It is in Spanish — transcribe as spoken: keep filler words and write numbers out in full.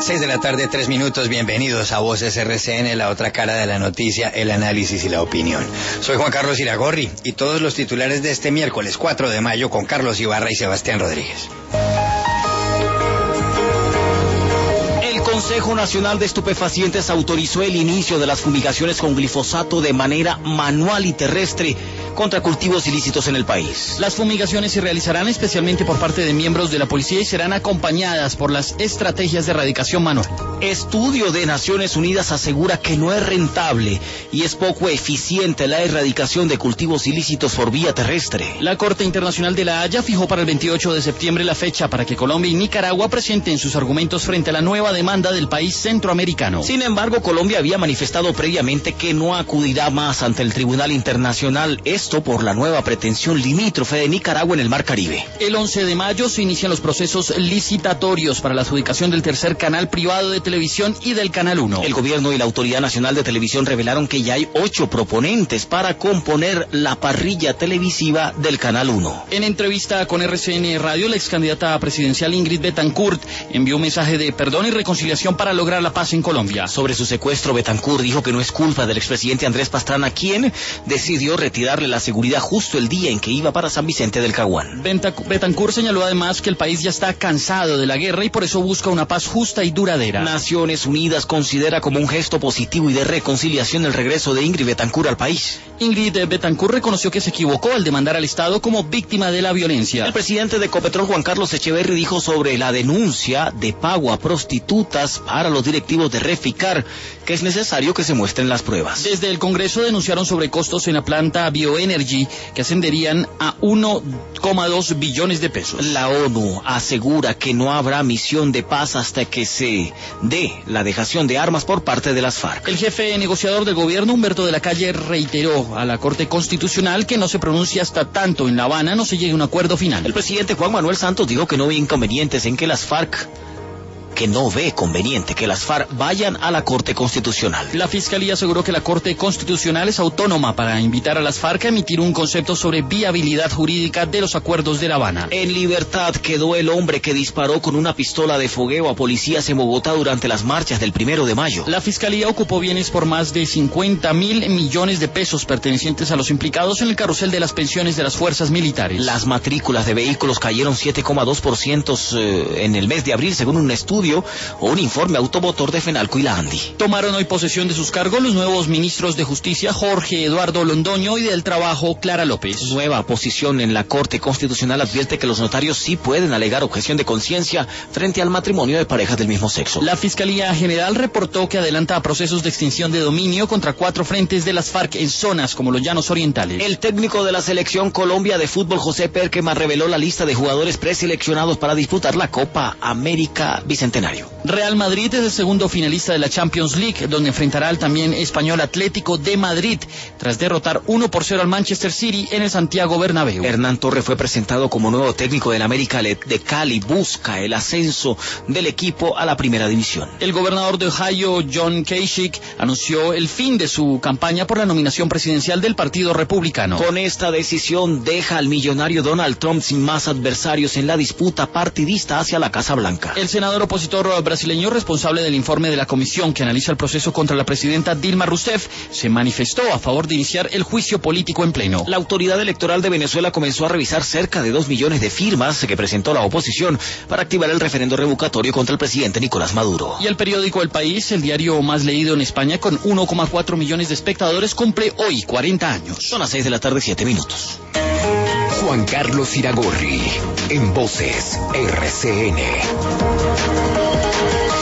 Seis de la tarde, tres minutos. Bienvenidos a Voces R C N, la otra cara de la noticia, el análisis y la opinión. Soy Juan Carlos Iragorri y todos los titulares de este miércoles cuatro de mayo con Carlos Ibarra y Sebastián Rodríguez. El Consejo Nacional de Estupefacientes autorizó el inicio de las fumigaciones con glifosato de manera manual y terrestre contra cultivos ilícitos en el país. Las fumigaciones se realizarán especialmente por parte de miembros de la policía y serán acompañadas por las estrategias de erradicación manual. Estudio de Naciones Unidas asegura que no es rentable y es poco eficiente la erradicación de cultivos ilícitos por vía terrestre. La Corte Internacional de La Haya fijó para el veintiocho de septiembre la fecha para que Colombia y Nicaragua presenten sus argumentos frente a la nueva demanda del país centroamericano. Sin embargo, Colombia había manifestado previamente que no acudirá más ante el Tribunal Internacional. Esto por la nueva pretensión limítrofe de Nicaragua en el Mar Caribe. El once de mayo se inician los procesos licitatorios para la adjudicación del tercer canal privado de televisión y del Canal uno. El gobierno y la Autoridad Nacional de Televisión revelaron que ya hay ocho proponentes para componer la parrilla televisiva del Canal uno. En entrevista con R C N Radio, la ex candidata presidencial Ingrid Betancourt envió un mensaje de perdón y reconciliación para lograr la paz en Colombia. Sobre su secuestro, Betancourt dijo que no es culpa del expresidente Andrés Pastrana, quien decidió retirarle la seguridad justo el día en que iba para San Vicente del Caguán. Betancourt señaló además que el país ya está cansado de la guerra y por eso busca una paz justa y duradera. Naciones Unidas considera como un gesto positivo y de reconciliación el regreso de Ingrid Betancourt al país. Ingrid Betancourt reconoció que se equivocó al demandar al Estado como víctima de la violencia. El presidente de Ecopetrol, Juan Carlos Echeverri, dijo sobre la denuncia de pago a prostitutas para los directivos de Reficar que es necesario que se muestren las pruebas. Desde el Congreso denunciaron sobre costos en la planta Bioenergy que ascenderían a uno coma dos billones de pesos. La ONU asegura que no habrá misión de paz hasta que se dé la dejación de armas por parte de las FARC. El jefe negociador del gobierno, Humberto de la Calle, reiteró a la Corte Constitucional que no se pronuncia hasta tanto en La Habana no se llegue a un acuerdo final. El presidente Juan Manuel Santos dijo que no ve inconvenientes en que las FARC que no ve conveniente que las FARC vayan a la Corte Constitucional. La Fiscalía aseguró que la Corte Constitucional es autónoma para invitar a las FARC a emitir un concepto sobre viabilidad jurídica de los acuerdos de La Habana. En libertad quedó el hombre que disparó con una pistola de fogueo a policías en Bogotá durante las marchas del primero de mayo. La Fiscalía ocupó bienes por más de cincuenta mil millones de pesos pertenecientes a los implicados en el carrusel de las pensiones de las fuerzas militares. Las matrículas de vehículos cayeron siete coma dos por ciento eh, en el mes de abril, según un estudio o un informe automotor de Fenalco y la ANDI. Tomaron hoy posesión de sus cargos los nuevos ministros de Justicia, Jorge Eduardo Londoño, y del Trabajo, Clara López. Nueva posición en la Corte Constitucional advierte que los notarios sí pueden alegar objeción de conciencia frente al matrimonio de parejas del mismo sexo. La Fiscalía General reportó que adelanta procesos de extinción de dominio contra cuatro frentes de las FARC en zonas como los Llanos Orientales. El técnico de la Selección Colombia de fútbol, José Perquema, reveló la lista de jugadores preseleccionados para disputar la Copa América Bicentenario. Real Madrid es el segundo finalista de la Champions League, donde enfrentará al también español Atlético de Madrid, tras derrotar uno por cero al Manchester City en el Santiago Bernabéu. Hernán Torres fue presentado como nuevo técnico del América de Cali, busca el ascenso del equipo a la primera división. El gobernador de Ohio, John Kasich, anunció el fin de su campaña por la nominación presidencial del Partido Republicano. Con esta decisión deja al millonario Donald Trump sin más adversarios en la disputa partidista hacia la Casa Blanca. El senador opositor brasileño responsable del informe de la comisión que analiza el proceso contra la presidenta Dilma Rousseff se manifestó a favor de iniciar el juicio político en pleno. La autoridad electoral de Venezuela comenzó a revisar cerca de dos millones de firmas que presentó la oposición para activar el referendo revocatorio contra el presidente Nicolás Maduro. Y el periódico El País, el diario más leído en España con uno coma cuatro millones de espectadores, cumple hoy cuarenta años. Son las seis de la tarde, siete minutos. Juan Carlos Iragorri, en Voces R C N.